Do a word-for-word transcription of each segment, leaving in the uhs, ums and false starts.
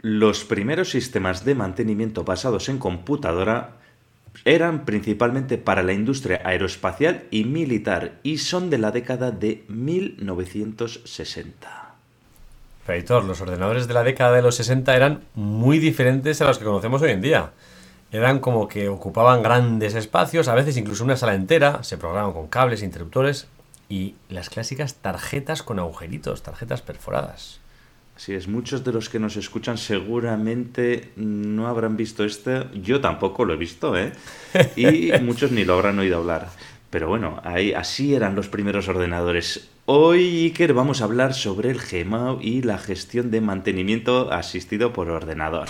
Los primeros sistemas de mantenimiento basados en computadora eran principalmente para la industria aeroespacial y militar y son de la década de mil novecientos sesenta. Pero, Aitor, los ordenadores de la década de los sesenta eran muy diferentes a los que conocemos hoy en día. Eran como que ocupaban grandes espacios, a veces incluso una sala entera, se programaban con cables, interruptores y las clásicas tarjetas con agujeritos, tarjetas perforadas. Así es, muchos de los que nos escuchan seguramente no habrán visto este, yo tampoco lo he visto, ¿eh? Y muchos ni lo habrán oído hablar. Pero bueno, ahí, así eran los primeros ordenadores. Hoy, Iker, vamos a hablar sobre el Gmao y la gestión de mantenimiento asistido por ordenador.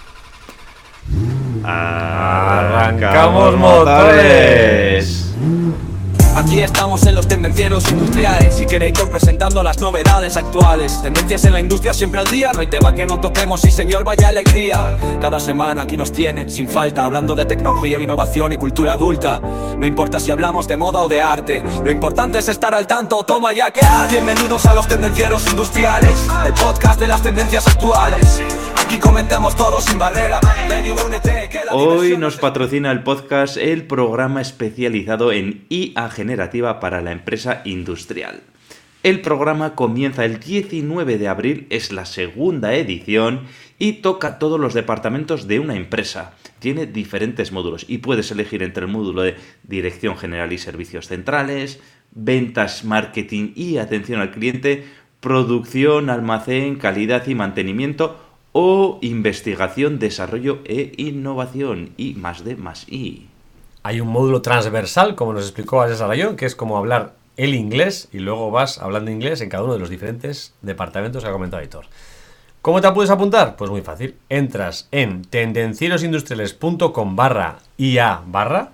¡Arrancamos motores! Aquí estamos en los tendencieros industriales y Aitor presentando las novedades actuales. Tendencias en la industria siempre al día, no hay tema que no toquemos y señor vaya alegría. Cada semana aquí nos tienen sin falta hablando de tecnología, innovación y cultura adulta. No importa si hablamos de moda o de arte, lo importante es estar al tanto, toma ya que hay. Bienvenidos a los tendencieros industriales, el podcast de las tendencias actuales. Aquí comentamos todo sin barrera. Hoy nos patrocina el podcast el programa especializado en I A generativa para la empresa industrial. El programa comienza el diecinueve de abril, es la segunda edición y toca todos los departamentos de una empresa. Tiene diferentes módulos y puedes elegir entre el módulo de Dirección General y Servicios Centrales, Ventas, Marketing y Atención al Cliente, Producción, Almacén, Calidad y Mantenimiento o Investigación, Desarrollo e Innovación y más D más I. Hay un módulo transversal, como nos explicó Alex Arayón, que es como hablar el inglés y luego vas hablando inglés en cada uno de los diferentes departamentos que ha comentado Aitor. ¿Cómo te puedes apuntar? Pues muy fácil. Entras en tendencierosindustriales.com barra IA barra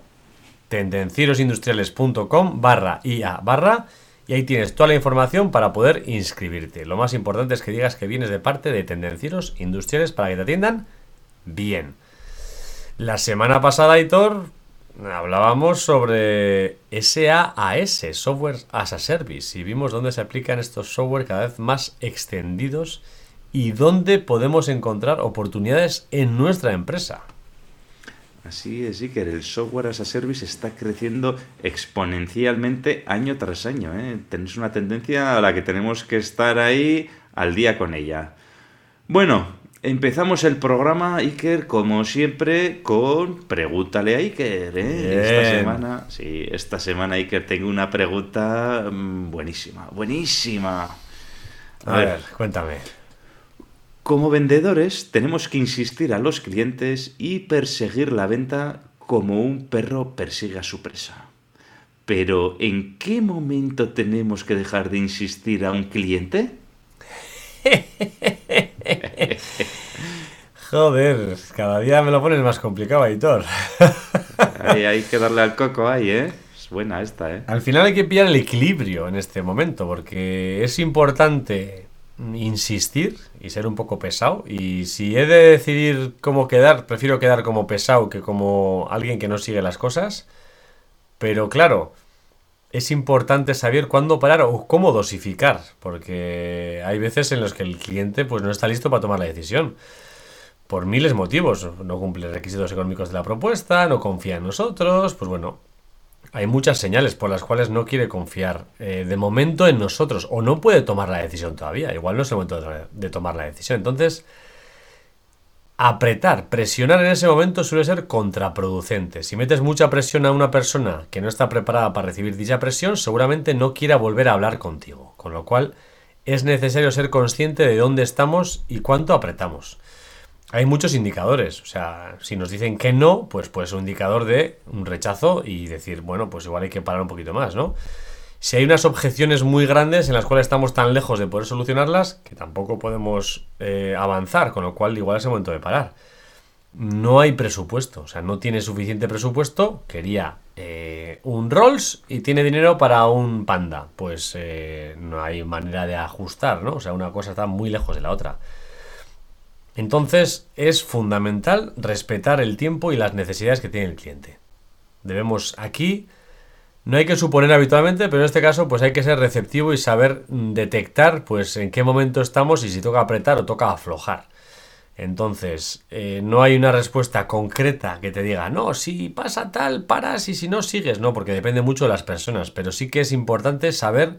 tendencierosindustriales.com barra IA barra y ahí tienes toda la información para poder inscribirte. Lo más importante es que digas que vienes de parte de Tendencieros Industriales para que te atiendan bien. La semana pasada, Aitor, hablábamos sobre SaaS, Software as a Service, y vimos dónde se aplican estos software cada vez más extendidos y dónde podemos encontrar oportunidades en nuestra empresa. Así es, Iker, el Software as a Service está creciendo exponencialmente año tras año, ¿eh? Tenés una tendencia a la que tenemos que estar ahí al día con ella. Bueno, empezamos el programa, Iker, como siempre, con Pregúntale a Iker, ¿eh? Esta semana, sí, esta semana, Iker, tengo una pregunta buenísima, buenísima. A, a ver, ver, cuéntame. Como vendedores, tenemos que insistir a los clientes y perseguir la venta como un perro persigue a su presa. Pero, ¿en qué momento tenemos que dejar de insistir a un cliente? Joder, cada día me lo pones más complicado, Aitor. Ahí hay que darle al coco ahí, ¿eh? Es buena esta, ¿eh? Al final hay que pillar el equilibrio en este momento, porque es importante insistir y ser un poco pesado, y si he de decidir cómo quedar, prefiero quedar como pesado que como alguien que no sigue las cosas. Pero claro, es importante saber cuándo parar o cómo dosificar, porque hay veces en los que el cliente pues no está listo para tomar la decisión por miles de motivos. No cumple los requisitos económicos de la propuesta, no confía en nosotros, pues bueno, hay muchas señales por las cuales no quiere confiar eh, de momento en nosotros, o no puede tomar la decisión todavía. Igual no es el momento de, de tomar la decisión. Entonces, apretar, presionar en ese momento suele ser contraproducente. Si metes mucha presión a una persona que no está preparada para recibir dicha presión, seguramente no quiera volver a hablar contigo. Con lo cual, es necesario ser consciente de dónde estamos y cuánto apretamos. Hay muchos indicadores, o sea, si nos dicen que no, pues puede ser un indicador de un rechazo y decir, bueno, pues igual hay que parar un poquito más, ¿no? Si hay unas objeciones muy grandes en las cuales estamos tan lejos de poder solucionarlas que tampoco podemos eh, avanzar, con lo cual igual es el momento de parar. No hay presupuesto, o sea, no tiene suficiente presupuesto, quería eh, un Rolls y tiene dinero para un Panda, pues eh, no hay manera de ajustar, ¿no? O sea, una cosa está muy lejos de la otra. Entonces es fundamental respetar el tiempo y las necesidades que tiene el cliente. Debemos aquí, no hay que suponer habitualmente, pero en este caso pues hay que ser receptivo y saber detectar pues en qué momento estamos y si toca apretar o toca aflojar. Entonces, eh, no hay una respuesta concreta que te diga, no, si pasa tal, paras y si no, sigues. No, porque depende mucho de las personas, pero sí que es importante saber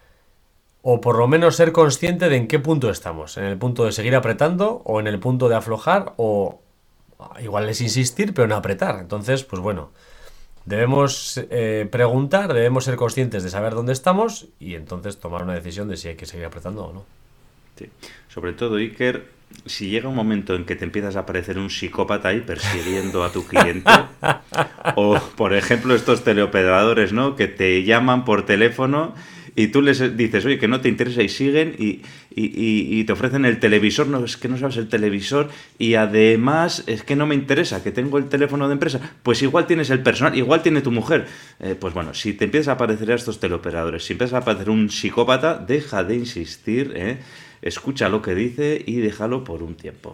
o por lo menos ser consciente de en qué punto estamos. En el punto de seguir apretando o en el punto de aflojar o igual es insistir pero no apretar. Entonces, pues bueno, debemos eh, preguntar, debemos ser conscientes de saber dónde estamos y entonces tomar una decisión de si hay que seguir apretando o no. Sí. Sobre todo, Iker, si llega un momento en que te empiezas a parecer un psicópata ahí persiguiendo a tu cliente, o por ejemplo estos teleoperadores, ¿no?, que te llaman por teléfono y tú les dices, oye, que no te interesa y siguen y, y, y, y te ofrecen el televisor, no, es que no sabes el televisor y además es que no me interesa, que tengo el teléfono de empresa, pues igual tienes el personal, igual tiene tu mujer. Eh, pues bueno, si te empiezas a parecer a estos teleoperadores, si empiezas a parecer un psicópata, deja de insistir, ¿eh? Escucha lo que dice y déjalo por un tiempo.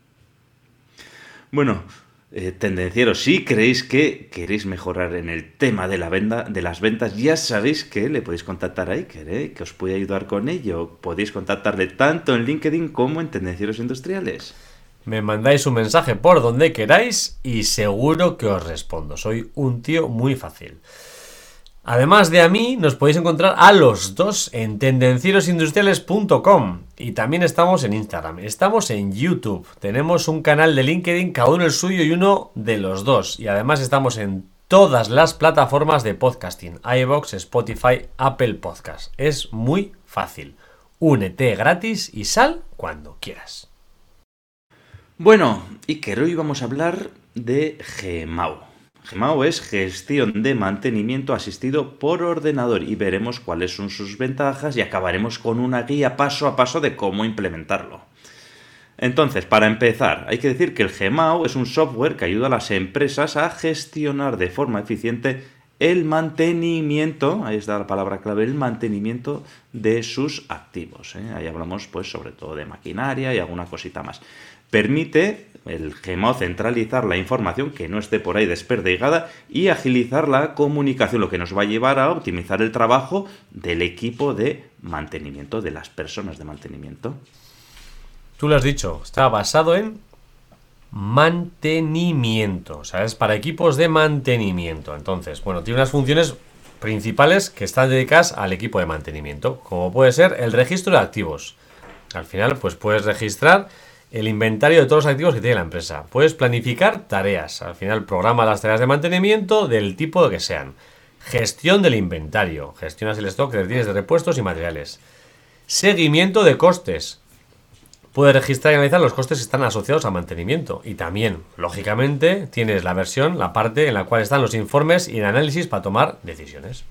Bueno, eh, tendencieros, si creéis que queréis mejorar en el tema de la venta, de las ventas, ya sabéis que le podéis contactar a Iker, ¿eh?, que os puede ayudar con ello. Podéis contactarle tanto en LinkedIn como en Tendencieros Industriales. Me mandáis un mensaje por donde queráis y seguro que os respondo. Soy un tío muy fácil. Además de a mí, nos podéis encontrar a los dos en tendencieros industriales punto com y también estamos en Instagram, estamos en YouTube, tenemos un canal de LinkedIn, cada uno el suyo y uno de los dos, y además estamos en todas las plataformas de podcasting, iVoox, Spotify, Apple Podcast. Es muy fácil. Únete gratis y sal cuando quieras. Bueno, Iker, hoy vamos a hablar de Gemao. Gemao es gestión de mantenimiento asistido por ordenador y veremos cuáles son sus ventajas y acabaremos con una guía paso a paso de cómo implementarlo. Entonces, para empezar, hay que decir que el Gemao es un software que ayuda a las empresas a gestionar de forma eficiente el mantenimiento, ahí está la palabra clave, el mantenimiento de sus activos, ¿eh? Ahí hablamos pues sobre todo de maquinaria y alguna cosita más. Permite el Gemao centralizar la información que no esté por ahí desperdigada y agilizar la comunicación, lo que nos va a llevar a optimizar el trabajo del equipo de mantenimiento, de las personas de mantenimiento. Tú lo has dicho, está basado en mantenimiento, o sea, es para equipos de mantenimiento. Entonces, bueno, tiene unas funciones principales que están dedicadas al equipo de mantenimiento, como puede ser el registro de activos. Al final, pues puedes registrar el inventario de todos los activos que tiene la empresa. Puedes planificar tareas. Al final programa las tareas de mantenimiento del tipo que sean. Gestión del inventario. Gestionas el stock que tienes de repuestos y materiales. Seguimiento de costes. Puedes registrar y analizar los costes que están asociados a mantenimiento. Y también, lógicamente, tienes la versión, la parte en la cual están los informes y el análisis para tomar decisiones.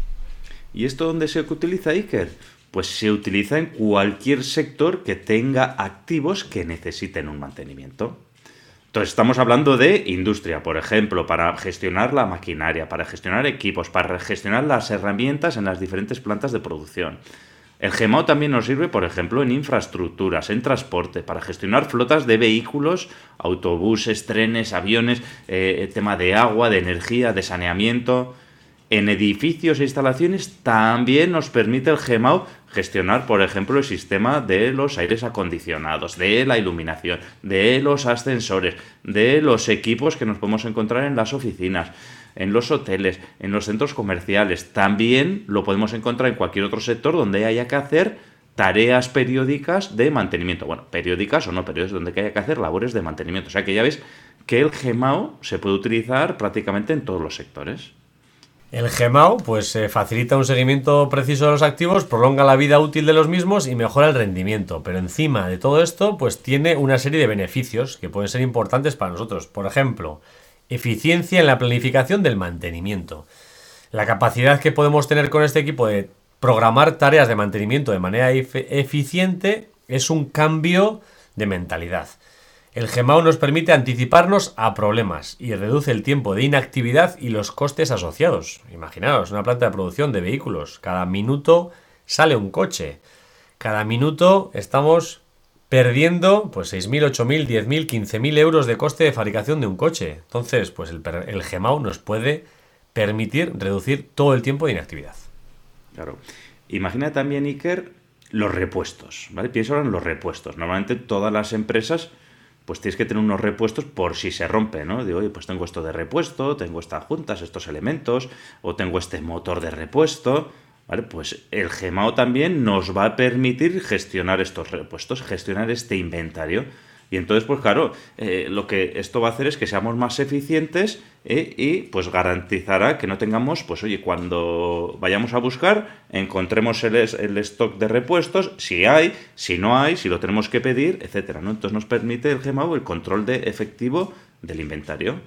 ¿Y esto dónde se utiliza, Iker? Pues se utiliza en cualquier sector que tenga activos que necesiten un mantenimiento. Entonces estamos hablando de industria, por ejemplo, para gestionar la maquinaria, para gestionar equipos, para gestionar las herramientas en las diferentes plantas de producción. El Gemao también nos sirve, por ejemplo, en infraestructuras, en transporte, para gestionar flotas de vehículos, autobuses, trenes, aviones, eh, tema de agua, de energía, de saneamiento. En edificios e instalaciones también nos permite el Gemao gestionar, por ejemplo, el sistema de los aires acondicionados, de la iluminación, de los ascensores, de los equipos que nos podemos encontrar en las oficinas, en los hoteles, en los centros comerciales. También lo podemos encontrar en cualquier otro sector donde haya que hacer tareas periódicas de mantenimiento. Bueno, periódicas o no periódicas, donde haya que hacer labores de mantenimiento. O sea que ya ves que el Gemao se puede utilizar prácticamente en todos los sectores. El Gemao pues eh, facilita un seguimiento preciso de los activos, prolonga la vida útil de los mismos y mejora el rendimiento. Pero encima de todo esto, pues tiene una serie de beneficios que pueden ser importantes para nosotros. Por ejemplo, eficiencia en la planificación del mantenimiento. La capacidad que podemos tener con este equipo de programar tareas de mantenimiento de manera efe- eficiente es un cambio de mentalidad. El Gemao nos permite anticiparnos a problemas y reduce el tiempo de inactividad y los costes asociados. Imaginaos, una planta de producción de vehículos. Cada minuto sale un coche. Cada minuto estamos perdiendo pues seis mil, ocho mil, diez mil, quince mil euros de coste de fabricación de un coche. Entonces, pues el, el Gemao nos puede permitir reducir todo el tiempo de inactividad. Claro. Imagina también, Iker, los repuestos, ¿vale? Piensa ahora en los repuestos. Normalmente todas las empresas pues tienes que tener unos repuestos por si se rompe, ¿no? Digo, oye, pues tengo esto de repuesto, tengo estas juntas, estos elementos, o tengo este motor de repuesto, ¿vale? Pues el Gmao también nos va a permitir gestionar estos repuestos, gestionar este inventario. Y entonces, pues claro, eh, lo que esto va a hacer es que seamos más eficientes eh, y pues garantizará que no tengamos, pues oye, cuando vayamos a buscar, encontremos el, el stock de repuestos, si hay, si no hay, si lo tenemos que pedir, etcétera, ¿no? Entonces nos permite el Gmao el control de efectivo del inventario.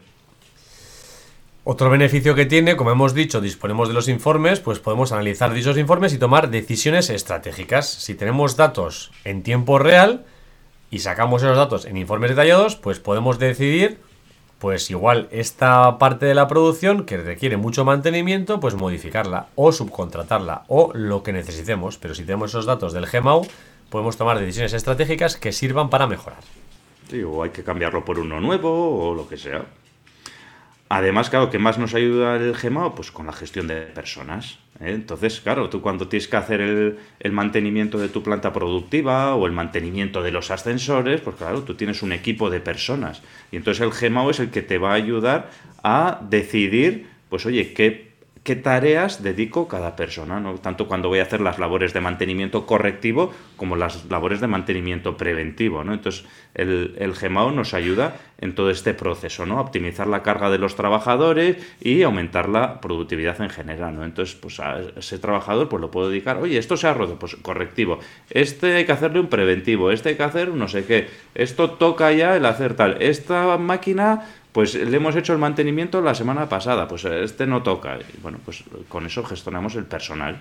Otro beneficio que tiene, como hemos dicho, disponemos de los informes, pues podemos analizar dichos informes y tomar decisiones estratégicas. Si tenemos datos en tiempo real y sacamos esos datos en informes detallados, pues podemos decidir, pues igual esta parte de la producción que requiere mucho mantenimiento, pues modificarla o subcontratarla o lo que necesitemos. Pero si tenemos esos datos del Gmao, podemos tomar decisiones estratégicas que sirvan para mejorar. Sí, o hay que cambiarlo por uno nuevo o lo que sea. Además, claro, ¿qué más nos ayuda el Gmao? Pues con la gestión de personas, ¿eh? Entonces, claro, tú cuando tienes que hacer el, el mantenimiento de tu planta productiva o el mantenimiento de los ascensores, pues claro, tú tienes un equipo de personas. Y entonces el Gmao es el que te va a ayudar a decidir, pues oye, qué, qué tareas dedico cada persona, ¿no? Tanto cuando voy a hacer las labores de mantenimiento correctivo como las labores de mantenimiento preventivo, ¿no? Entonces, el, el Gmao nos ayuda en todo este proceso, ¿no? Optimizar la carga de los trabajadores y aumentar la productividad en general, ¿no? Entonces, pues a ese trabajador pues lo puedo dedicar, oye, esto se ha roto, pues correctivo, este hay que hacerle un preventivo, este hay que hacer un no sé qué, esto toca ya el hacer tal, esta máquina pues le hemos hecho el mantenimiento la semana pasada, pues este no toca. Y bueno, pues con eso gestionamos el personal.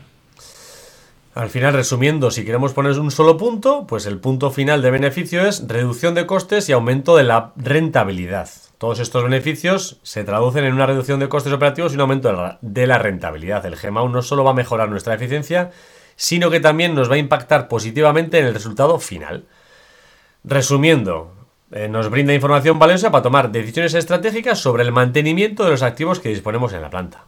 Al final, resumiendo, si queremos poner un solo punto, pues el punto final de beneficio es reducción de costes y aumento de la rentabilidad. Todos estos beneficios se traducen en una reducción de costes operativos y un aumento de la, de la rentabilidad. El Gmao no solo va a mejorar nuestra eficiencia, sino que también nos va a impactar positivamente en el resultado final. Resumiendo, eh, nos brinda información valiosa para tomar decisiones estratégicas sobre el mantenimiento de los activos que disponemos en la planta.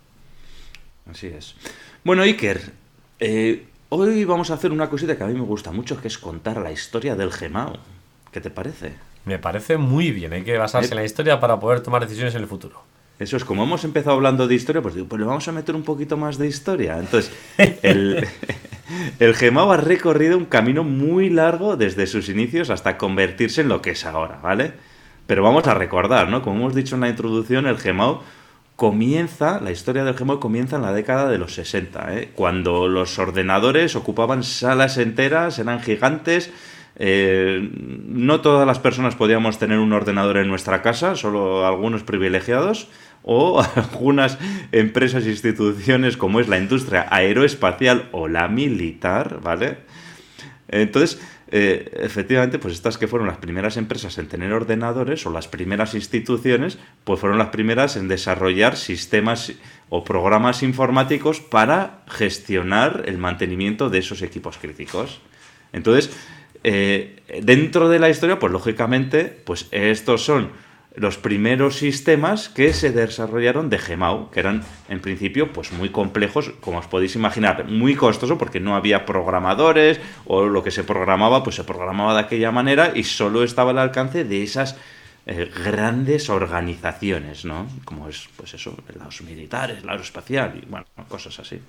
Así es. Bueno, Iker, eh, hoy vamos a hacer una cosita que a mí me gusta mucho, que es contar la historia del Gmao. ¿Qué te parece? Me parece muy bien, hay que basarse ¿Eh? en la historia para poder tomar decisiones en el futuro. Eso es, como hemos empezado hablando de historia, pues digo, pues le vamos a meter un poquito más de historia. Entonces, el, el Gmao ha recorrido un camino muy largo desde sus inicios hasta convertirse en lo que es ahora, ¿vale? Pero vamos a recordar, ¿no? Como hemos dicho en la introducción, el Gmao comienza, la historia del Gmao comienza en la década de los sesenta, ¿eh? Cuando los ordenadores ocupaban salas enteras, eran gigantes. Eh, no todas las personas podíamos tener un ordenador en nuestra casa, solo algunos privilegiados, o algunas empresas e instituciones como es la industria aeroespacial o la militar, ¿vale? Entonces, eh, efectivamente, pues estas que fueron las primeras empresas en tener ordenadores o las primeras instituciones, pues fueron las primeras en desarrollar sistemas o programas informáticos para gestionar el mantenimiento de esos equipos críticos. Entonces, eh, dentro de la historia, pues lógicamente, pues estos son los primeros sistemas que se desarrollaron de Gmao, que eran en principio pues muy complejos, como os podéis imaginar, muy costoso porque no había programadores o lo que se programaba pues se programaba de aquella manera y solo estaba al alcance de esas eh, grandes organizaciones, ¿no? Como es pues eso, los militares, la aeroespacial y bueno, cosas así.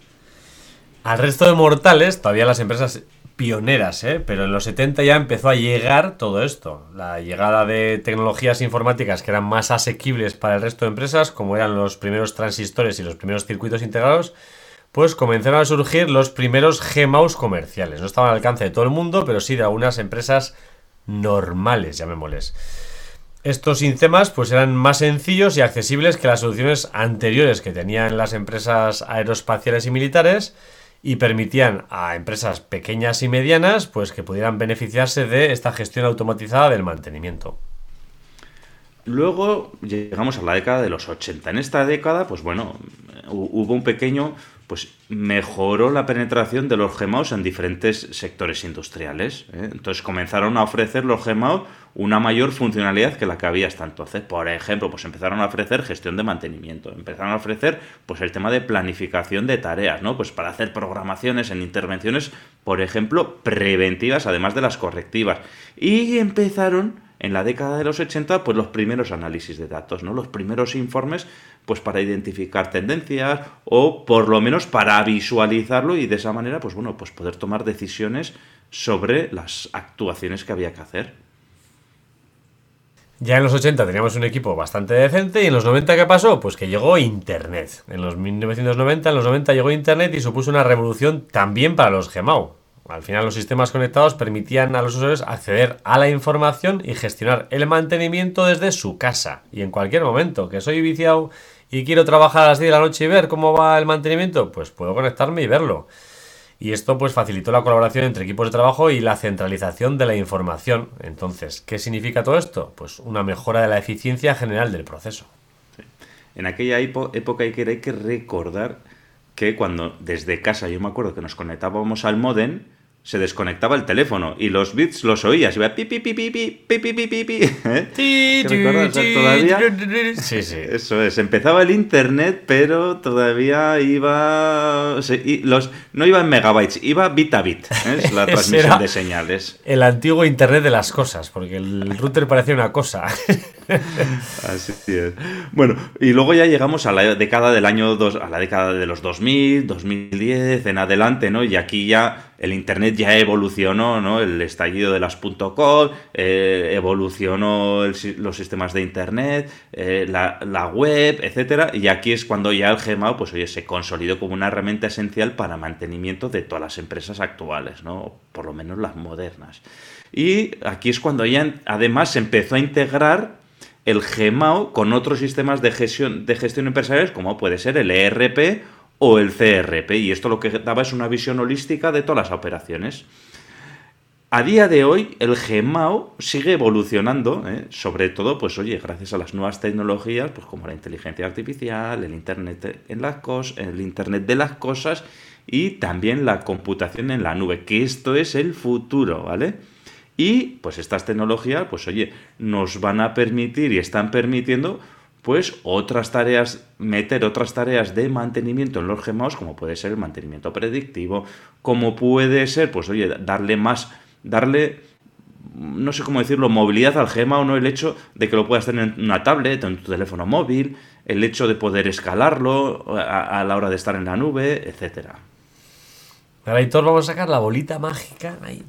Al resto de mortales, todavía las empresas pioneras, ¿eh? Pero en los setenta ya empezó a llegar todo esto. La llegada de tecnologías informáticas que eran más asequibles para el resto de empresas, como eran los primeros transistores y los primeros circuitos integrados, pues comenzaron a surgir los primeros Gmaos comerciales. No estaban al alcance de todo el mundo, pero sí de algunas empresas normales, llamémosles. Estos sistemas pues eran más sencillos y accesibles que las soluciones anteriores que tenían las empresas aeroespaciales y militares, y permitían a empresas pequeñas y medianas pues que pudieran beneficiarse de esta gestión automatizada del mantenimiento. Luego llegamos a la década de los ochenta. En esta década, pues bueno, hubo un pequeño, pues mejoró la penetración de los Gmaos en diferentes sectores industriales, ¿eh? Entonces comenzaron a ofrecer los Gmaos una mayor funcionalidad que la que había hasta entonces. Por ejemplo, pues empezaron a ofrecer gestión de mantenimiento, empezaron a ofrecer pues el tema de planificación de tareas, ¿no? Pues para hacer programaciones en intervenciones, por ejemplo, preventivas, además de las correctivas. Y empezaron en la década de los ochenta, pues los primeros análisis de datos, ¿no? Los primeros informes, pues para identificar tendencias o por lo menos para visualizarlo y de esa manera, pues bueno, pues poder tomar decisiones sobre las actuaciones que había que hacer. Ya en los ochenta teníamos un equipo bastante decente y en los noventa, ¿qué pasó? Pues que llegó Internet. En los mil novecientos noventa, en los noventa llegó Internet y supuso una revolución también para los Gmao. Al final los sistemas conectados permitían a los usuarios acceder a la información y gestionar el mantenimiento desde su casa y en cualquier momento. Que soy viciado y quiero trabajar a las diez de la noche y ver cómo va el mantenimiento, pues puedo conectarme y verlo. Y esto pues facilitó la colaboración entre equipos de trabajo y la centralización de la información. Entonces, ¿qué significa todo esto? Pues una mejora de la eficiencia general del proceso. Sí. En aquella época hay que, hay que recordar que cuando desde casa, yo me acuerdo que nos conectábamos al módem, se desconectaba el teléfono y los bits los oías. Iba pi, pi, pi, pi, pi, pi, pi, pi, pi, pi. ¿Eh? ¿Te recuerdas todavía? Sí, sí. Eso es. Empezaba el internet, pero todavía iba... O sea, y los, no iba en megabytes, iba bit a bit. ¿eh? Es la transmisión de señales. El antiguo internet de las cosas, porque el router parecía una cosa. Así es. Bueno, y luego ya llegamos a la década del año dos, a la década de los dos mil, dos mil diez, en adelante, ¿no? Y aquí ya el internet ya evolucionó, ¿no? El estallido de las .com, eh, evolucionó el, los sistemas de internet, eh, la, la web, etcétera. Y aquí es cuando ya el Gmao, pues oye, se consolidó como una herramienta esencial para mantenimiento de todas las empresas actuales, ¿no? O por lo menos las modernas. Y aquí es cuando ya además se empezó a integrar el Gmao con otros sistemas de gestión, de gestión empresariales, como puede ser el E R P o el C R P, y esto lo que daba es una visión holística de todas las operaciones. A día de hoy, el Gmao sigue evolucionando, ¿eh? Sobre todo, pues oye, gracias a las nuevas tecnologías, pues como la inteligencia artificial, el Internet en las cosas, el Internet de las cosas y también la computación en la nube, que esto es el futuro, ¿vale? Y pues estas tecnologías, pues oye, nos van a permitir y están permitiendo pues otras tareas, meter otras tareas de mantenimiento en los Gmaos, como puede ser el mantenimiento predictivo, como puede ser, pues oye, darle más, darle, no sé cómo decirlo, movilidad al Gmao, ¿no? El hecho de que lo puedas tener en una tablet, en tu teléfono móvil, el hecho de poder escalarlo a, a la hora de estar en la nube, etcétera. Ahora, Hitor, vamos a sacar la bolita mágica. Ahí.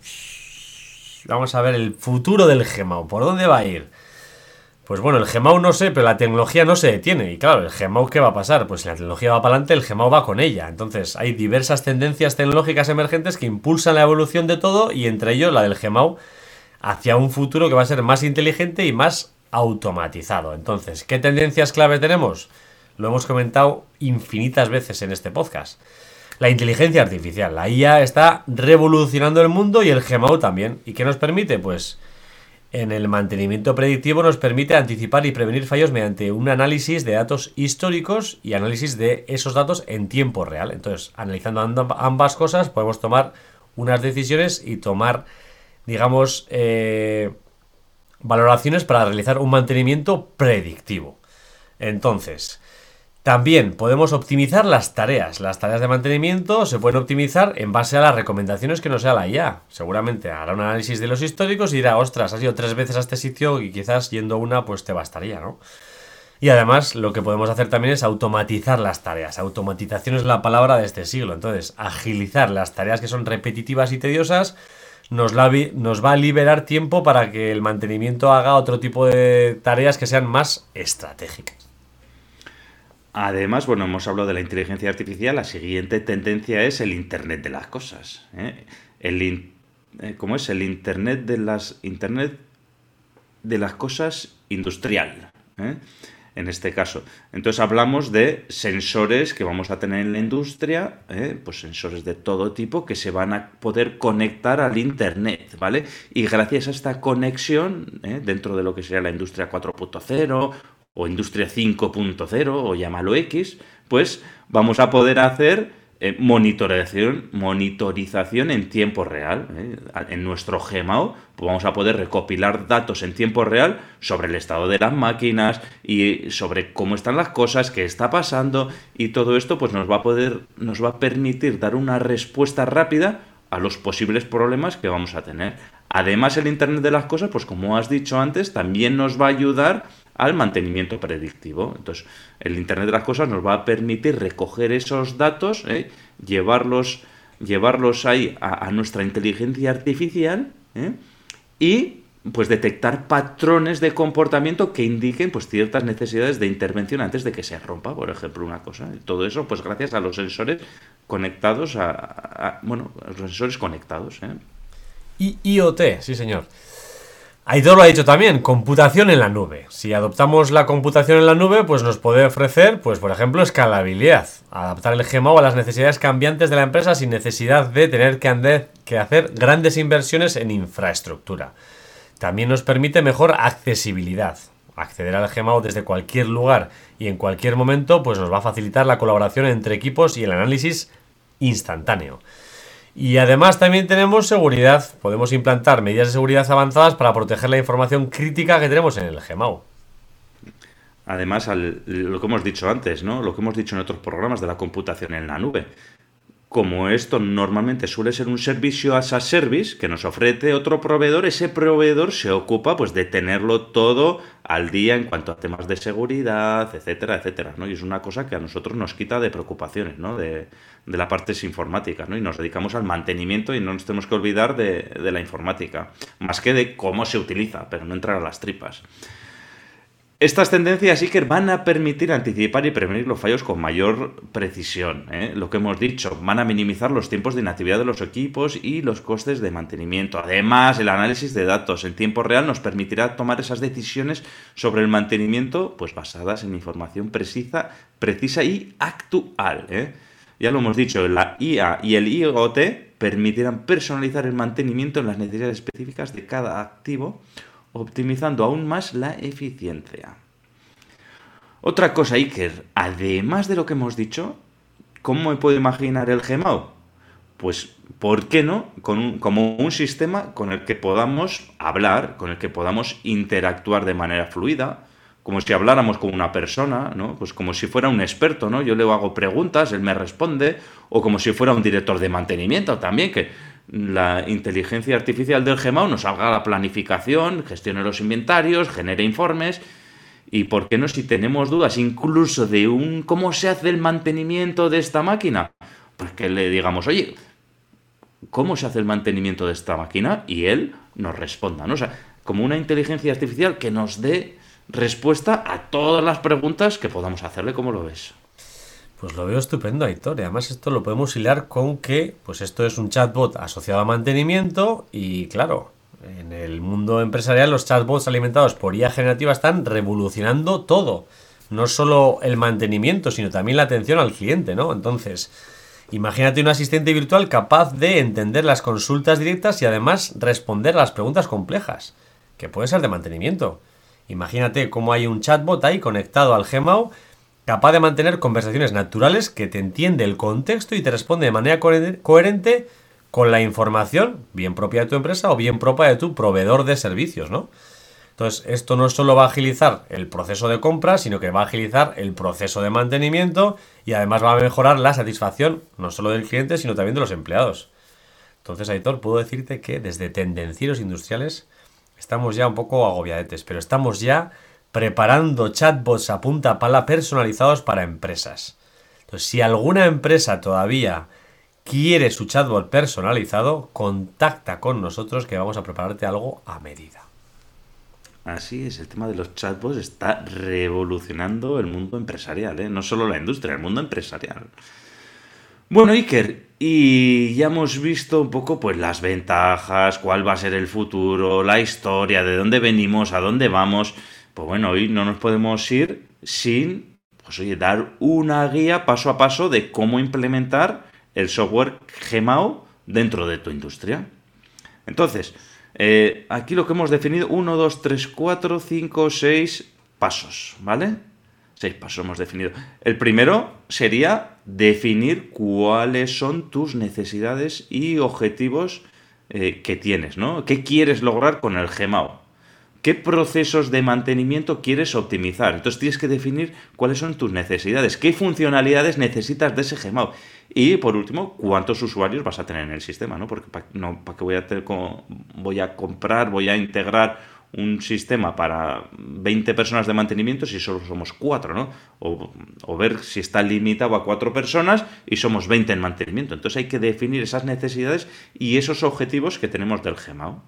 Vamos a ver el futuro del Gmao. ¿Por dónde va a ir? Pues bueno, el Gmao no sé, pero la tecnología no se detiene. Y claro, el Gmao, ¿qué va a pasar? Pues si la tecnología va para adelante, el Gmao va con ella. Entonces, hay diversas tendencias tecnológicas emergentes que impulsan la evolución de todo y entre ellos la del Gmao hacia un futuro que va a ser más inteligente y más automatizado. Entonces, ¿qué tendencias clave tenemos? Lo hemos comentado infinitas veces en este podcast. La inteligencia artificial, la I A está revolucionando el mundo y el Gmao también. ¿Y qué nos permite? Pues en el mantenimiento predictivo nos permite anticipar y prevenir fallos mediante un análisis de datos históricos y análisis de esos datos en tiempo real. Entonces, analizando ambas cosas, podemos tomar unas decisiones y tomar, digamos, eh, valoraciones para realizar un mantenimiento predictivo. Entonces, también podemos optimizar las tareas. Las tareas de mantenimiento se pueden optimizar en base a las recomendaciones que nos sea la I A. Seguramente hará un análisis de los históricos y dirá, ostras, has ido tres veces a este sitio y quizás yendo una pues te bastaría, ¿no? Y además lo que podemos hacer también es automatizar las tareas. Automatización es la palabra de este siglo. Entonces, agilizar las tareas que son repetitivas y tediosas nos, la, nos va a liberar tiempo para que el mantenimiento haga otro tipo de tareas que sean más estratégicas. Además, bueno, hemos hablado de la inteligencia artificial. La siguiente tendencia es el Internet de las cosas. ¿eh? El in, eh, ¿Cómo es? El Internet de las Internet de las cosas industrial. ¿eh? En este caso. Entonces hablamos de sensores que vamos a tener en la industria, ¿eh? pues sensores de todo tipo que se van a poder conectar al Internet, ¿vale? Y gracias a esta conexión, ¿eh? dentro de lo que sería la industria cuatro punto cero o industria cinco punto cero o llámalo X, pues vamos a poder hacer eh, monitorización, monitorización en tiempo real. ¿eh? En nuestro Gmao pues vamos a poder recopilar datos en tiempo real sobre el estado de las máquinas y sobre cómo están las cosas, qué está pasando, y todo esto pues nos va a poder, nos va a permitir dar una respuesta rápida a los posibles problemas que vamos a tener. Además, el Internet de las cosas, pues como has dicho antes, también nos va a ayudar al mantenimiento predictivo. Entonces, el Internet de las cosas nos va a permitir recoger esos datos, ¿eh? llevarlos, llevarlos ahí a, a nuestra inteligencia artificial, ¿eh? y pues detectar patrones de comportamiento que indiquen pues ciertas necesidades de intervención antes de que se rompa, por ejemplo, una cosa. Y todo eso, pues gracias a los sensores conectados a, a, a bueno, a los sensores conectados, ¿eh? I IoT, sí señor. Aitor lo ha dicho también, computación en la nube. Si adoptamos la computación en la nube, pues nos puede ofrecer, pues por ejemplo, escalabilidad. Adaptar el G M A U a las necesidades cambiantes de la empresa sin necesidad de tener que, andar, que hacer grandes inversiones en infraestructura. También nos permite mejor accesibilidad. Acceder al G M A U desde cualquier lugar y en cualquier momento, pues nos va a facilitar la colaboración entre equipos y el análisis instantáneo. Y además también tenemos seguridad. Podemos implantar medidas de seguridad avanzadas para proteger la información crítica que tenemos en el G M A U. Además, al, lo que hemos dicho antes, ¿no? Lo que hemos dicho en otros programas de la computación en la nube. Como esto normalmente suele ser un servicio as a service que nos ofrece otro proveedor, ese proveedor se ocupa pues de tenerlo todo al día en cuanto a temas de seguridad, etcétera, etcétera, ¿no? Y es una cosa que a nosotros nos quita de preocupaciones, ¿no? De, de la parte informática, ¿no? Y nos dedicamos al mantenimiento y no nos tenemos que olvidar de, de la informática, más que de cómo se utiliza, pero no entrar a las tripas. Estas tendencias, Iker, van a permitir anticipar y prevenir los fallos con mayor precisión, ¿eh? Lo que hemos dicho, van a minimizar los tiempos de inactividad de los equipos y los costes de mantenimiento. Además, el análisis de datos en tiempo real nos permitirá tomar esas decisiones sobre el mantenimiento, pues basadas en información precisa, precisa y actual, ¿eh? Ya lo hemos dicho, la I A y el IoT permitirán personalizar el mantenimiento en las necesidades específicas de cada activo, optimizando aún más la eficiencia. Otra cosa, Iker, además de lo que hemos dicho, ¿cómo me puedo imaginar el G M A U? Pues, ¿por qué no? Con un, como un sistema con el que podamos hablar, con el que podamos interactuar de manera fluida, como si habláramos con una persona, ¿no? Pues como si fuera un experto, ¿no? Yo le hago preguntas, él me responde, o como si fuera un director de mantenimiento también, que la inteligencia artificial del G M A U nos haga la planificación, gestione los inventarios, genere informes. Y por qué no, si tenemos dudas incluso de un cómo se hace el mantenimiento de esta máquina, pues que le digamos, oye, ¿cómo se hace el mantenimiento de esta máquina? Y él nos responda, ¿no? O sea, como una inteligencia artificial que nos dé respuesta a todas las preguntas que podamos hacerle. ¿Cómo lo ves? Pues lo veo estupendo, Aitor. Y además esto lo podemos hilar con que pues esto es un chatbot asociado a mantenimiento y claro, en el mundo empresarial los chatbots alimentados por I A generativa están revolucionando todo. No solo el mantenimiento, sino también la atención al cliente, ¿no? Entonces, imagínate un asistente virtual capaz de entender las consultas directas y además responder a las preguntas complejas, que puede ser de mantenimiento. Imagínate cómo hay un chatbot ahí conectado al G M A U capaz de mantener conversaciones naturales, que te entiende el contexto y te responde de manera coherente con la información, bien propia de tu empresa o bien propia de tu proveedor de servicios, ¿no? Entonces, esto no solo va a agilizar el proceso de compra, sino que va a agilizar el proceso de mantenimiento y además va a mejorar la satisfacción no solo del cliente, sino también de los empleados. Entonces, Aitor, puedo decirte que desde Tendencieros Industriales estamos ya un poco agobiadetes, pero estamos ya preparando chatbots a punta pala personalizados para empresas. Entonces, si alguna empresa todavía quiere su chatbot personalizado, contacta con nosotros que vamos a prepararte algo a medida. Así es, el tema de los chatbots está revolucionando el mundo empresarial, ¿eh? No solo la industria, el mundo empresarial. Bueno, Iker, y ya hemos visto un poco pues las ventajas, cuál va a ser el futuro, la historia, de dónde venimos, a dónde vamos. Pues bueno, hoy no nos podemos ir sin, pues oye, dar una guía paso a paso de cómo implementar el software G M A U dentro de tu industria. Entonces, eh, aquí lo que hemos definido, uno, dos, tres, cuatro, cinco, seis pasos, ¿vale? Seis pasos hemos definido. El primero sería definir cuáles son tus necesidades y objetivos eh, que tienes, ¿no? ¿Qué quieres lograr con el G M A U? qué procesos de mantenimiento quieres optimizar. Entonces tienes que definir cuáles son tus necesidades, qué funcionalidades necesitas de ese Gmao. Y por último, cuántos usuarios vas a tener en el sistema, ¿no? Porque para no, pa qué voy a, tener como, voy a comprar, voy a integrar un sistema para veinte personas de mantenimiento si solo somos cuatro, ¿no? O, o ver si está limitado a cuatro personas y somos veinte en mantenimiento. Entonces hay que definir esas necesidades y esos objetivos que tenemos del Gmao.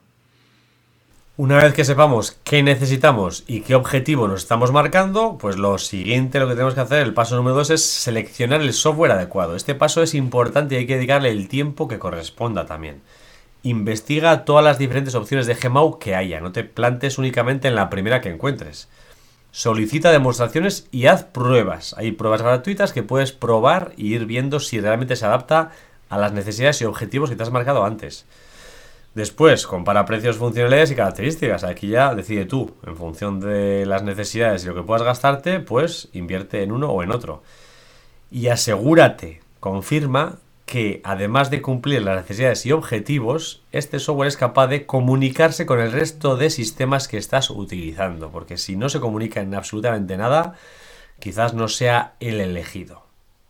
Una vez que sepamos qué necesitamos y qué objetivo nos estamos marcando, pues lo siguiente, lo que tenemos que hacer, el paso número dos, es seleccionar el software adecuado. Este paso es importante y hay que dedicarle el tiempo que corresponda también. Investiga todas las diferentes opciones de Gmao que haya, no te plantes únicamente en la primera que encuentres. Solicita demostraciones y haz pruebas. Hay pruebas gratuitas que puedes probar y ir viendo si realmente se adapta a las necesidades y objetivos que te has marcado antes. Después, compara precios, funcionalidades y características. Aquí ya decide tú, en función de las necesidades y lo que puedas gastarte, pues invierte en uno o en otro. Y asegúrate, confirma que además de cumplir las necesidades y objetivos, este software es capaz de comunicarse con el resto de sistemas que estás utilizando, porque si no se comunica en absolutamente nada, quizás no sea el elegido.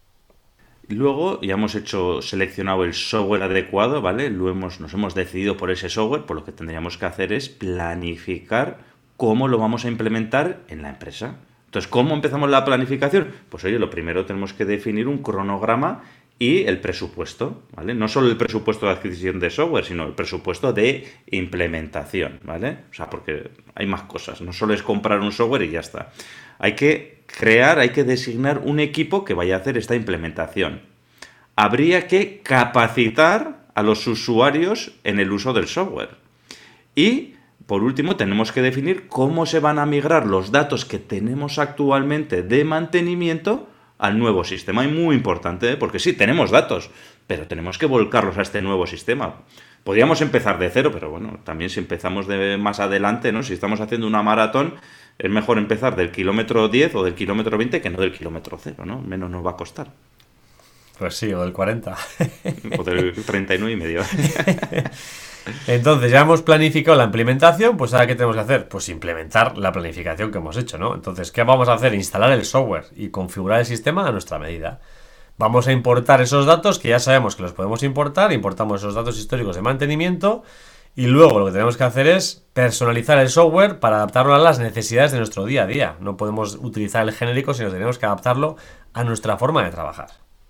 Luego ya hemos hecho, seleccionado el software adecuado, ¿vale? Lo hemos, nos hemos decidido por ese software, por lo que tendríamos que hacer es planificar cómo lo vamos a implementar en la empresa. Entonces, ¿cómo empezamos la planificación? Pues oye, lo primero tenemos que definir un cronograma y el presupuesto, ¿vale? No solo el presupuesto de adquisición de software, sino el presupuesto de implementación, ¿vale? O sea, porque hay más cosas, no solo es comprar un software y ya está. Hay que crear, hay que designar un equipo que vaya a hacer esta implementación. Habría que capacitar a los usuarios en el uso del software. Y, por último, tenemos que definir cómo se van a migrar los datos que tenemos actualmente de mantenimiento al nuevo sistema. Y muy importante, ¿eh? Porque sí, tenemos datos, pero tenemos que volcarlos a este nuevo sistema. Podríamos empezar de cero, pero bueno, también si empezamos de más adelante, ¿no? Si estamos haciendo una maratón, es mejor empezar del kilómetro diez o del kilómetro veinte que no del kilómetro cero, ¿no? Menos nos va a costar. Pues sí, o del cuarenta. O del treinta y nueve y medio. Entonces, ya hemos planificado la implementación, pues ahora ¿qué tenemos que hacer? Pues implementar la planificación que hemos hecho, ¿no? Entonces, ¿qué vamos a hacer? Instalar el software y configurar el sistema a nuestra medida. Vamos a importar esos datos, que ya sabemos que los podemos importar, importamos esos datos históricos de mantenimiento y luego lo que tenemos que hacer es personalizar el software para adaptarlo a las necesidades de nuestro día a día. No podemos utilizar el genérico, sino tenemos que adaptarlo a nuestra forma de trabajar.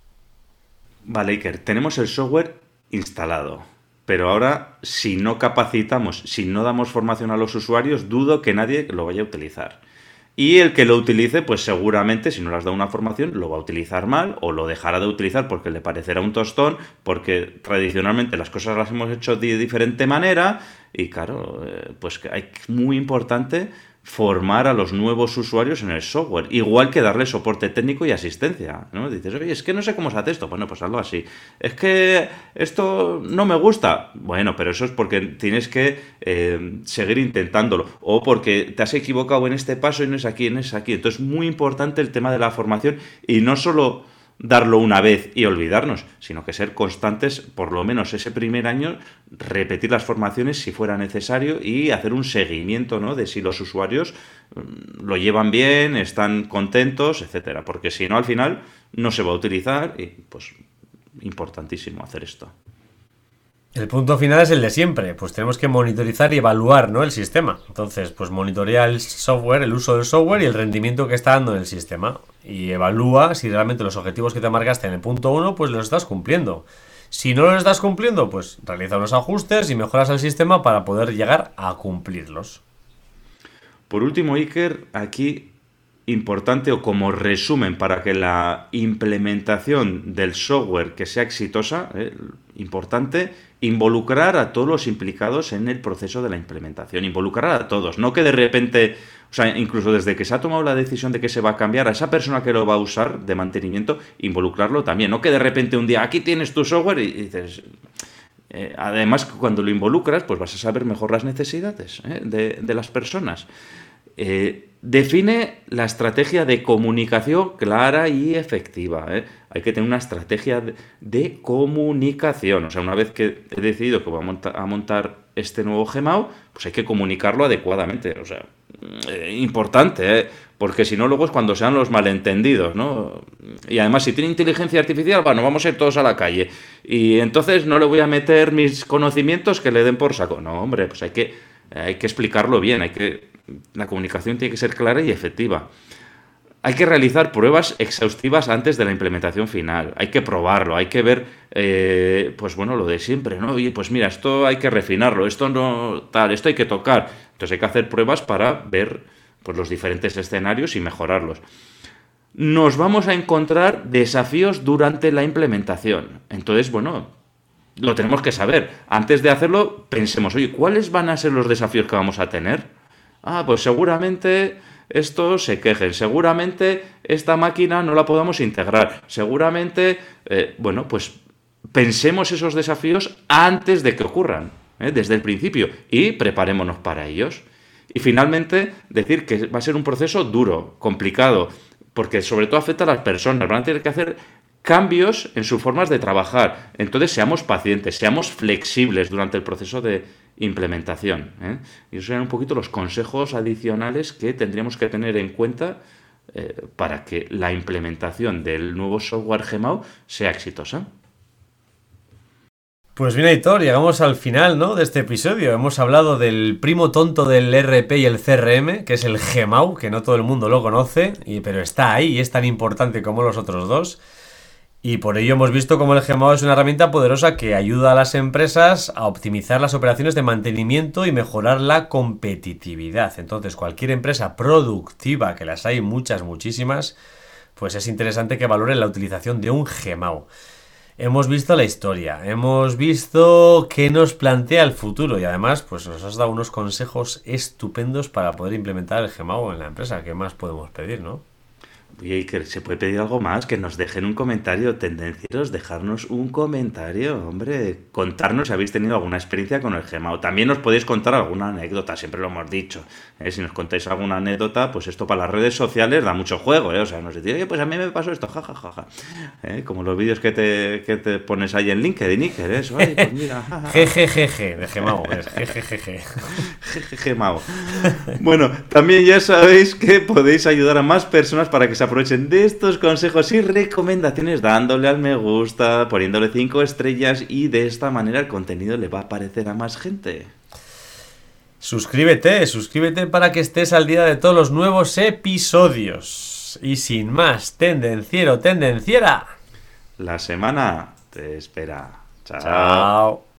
Vale, Iker, tenemos el software instalado. Pero ahora, si no capacitamos, si no damos formación a los usuarios, dudo que nadie lo vaya a utilizar. Y el que lo utilice, pues seguramente, si no le has dado una formación, lo va a utilizar mal o lo dejará de utilizar porque le parecerá un tostón, porque tradicionalmente las cosas las hemos hecho de diferente manera y claro, pues es muy importante formar a los nuevos usuarios en el software, igual que darle soporte técnico y asistencia, ¿no? Dices, oye, es que no sé cómo se hace esto, bueno, pues hazlo así. Es que esto no me gusta, bueno, pero eso es porque tienes que eh, seguir intentándolo, o porque te has equivocado en este paso y no es aquí, no es aquí. Entonces, muy importante el tema de la formación y no solo darlo una vez y olvidarnos, sino que ser constantes, por lo menos ese primer año, repetir las formaciones si fuera necesario y hacer un seguimiento, ¿no?, de si los usuarios lo llevan bien, están contentos, etcétera, porque si no, al final no se va a utilizar y pues importantísimo hacer esto. El punto final es el de siempre, pues tenemos que monitorizar y evaluar, ¿no?, el sistema. Entonces, pues monitorea el software, el uso del software y el rendimiento que está dando en el sistema. Y evalúa si realmente los objetivos que te marcaste en el punto uno, pues los estás cumpliendo. Si no los estás cumpliendo, pues realiza unos ajustes y mejoras el sistema para poder llegar a cumplirlos. Por último, Iker, aquí importante o como resumen para que la implementación del software que sea exitosa, eh, importante, involucrar a todos los implicados en el proceso de la implementación, involucrar a todos, no que de repente, o sea, incluso desde que se ha tomado la decisión de que se va a cambiar, a esa persona que lo va a usar de mantenimiento, involucrarlo también, no que de repente un día aquí tienes tu software y dices... Eh, además, cuando lo involucras, pues vas a saber mejor las necesidades eh, de, de las personas. Eh, define la estrategia de comunicación clara y efectiva. ¿eh? Hay que tener una estrategia de, de comunicación. O sea, una vez que he decidido que voy a monta- a montar este nuevo Gmao, pues hay que comunicarlo adecuadamente. O sea, eh, importante, ¿eh? Porque si no, luego es cuando sean los malentendidos, ¿no? Y además, si tiene inteligencia artificial, bueno, vamos a ir todos a la calle. Y entonces no le voy a meter mis conocimientos que le den por saco. No, hombre, pues hay que, hay que explicarlo bien, hay que, la comunicación tiene que ser clara y efectiva. Hay que realizar pruebas exhaustivas antes de la implementación final. Hay que probarlo, hay que ver, eh, pues bueno, lo de siempre, ¿no? Oye, pues mira, esto hay que refinarlo, esto no tal, esto hay que tocar. Entonces hay que hacer pruebas para ver pues, los diferentes escenarios y mejorarlos. Nos vamos a encontrar desafíos durante la implementación. Entonces, bueno, lo tenemos que saber. Antes de hacerlo, pensemos, oye, ¿cuáles van a ser los desafíos que vamos a tener? Ah, pues seguramente estos se quejen, seguramente esta máquina no la podamos integrar, seguramente, eh, bueno, pues pensemos esos desafíos antes de que ocurran, ¿eh? Desde el principio, y preparémonos para ellos. Y finalmente, decir que va a ser un proceso duro, complicado, porque sobre todo afecta a las personas, van a tener que hacer cambios en sus formas de trabajar. Entonces, seamos pacientes, seamos flexibles durante el proceso de implementación, ¿eh? Y esos serían un poquito los consejos adicionales que tendríamos que tener en cuenta eh, para que la implementación del nuevo software Gmao sea exitosa. Pues bien, Aitor, llegamos al final, ¿no?, de este episodio. Hemos hablado del primo tonto del R P y el C R M, que es el Gmao, que no todo el mundo lo conoce, y, pero está ahí y es tan importante como los otros dos. Y por ello hemos visto cómo el Gmao es una herramienta poderosa que ayuda a las empresas a optimizar las operaciones de mantenimiento y mejorar la competitividad. Entonces, cualquier empresa productiva, que las hay muchas, muchísimas, pues es interesante que valore la utilización de un Gmao. Hemos visto la historia, hemos visto qué nos plantea el futuro y además pues nos has dado unos consejos estupendos para poder implementar el Gmao en la empresa. ¿Qué más podemos pedir, no? Oye, que se puede pedir algo más, que nos dejen un comentario, tendencieros, dejarnos un comentario, hombre, contarnos si habéis tenido alguna experiencia con el Gmao. También nos podéis contar alguna anécdota, siempre lo hemos dicho, ¿eh? Si nos contáis alguna anécdota, pues esto para las redes sociales da mucho juego, ¿eh? O sea, nos decís, oye, pues a mí me pasó esto, jajajaja, ja, ja, ja. ¿Eh? Como los vídeos que te, que te pones ahí en LinkedIn, Iker, eso, ay, pues mira, jejejeje, de Gmao, es jejejeje. Gmao. Bueno, también ya sabéis que podéis ayudar a más personas para que se aprovechen de estos consejos y recomendaciones dándole al me gusta, poniéndole cinco estrellas y de esta manera el contenido le va a aparecer a más gente. Suscríbete, suscríbete para que estés al día de todos los nuevos episodios. Y sin más, tendenciero, tendenciera. La semana te espera. Chao. Chao.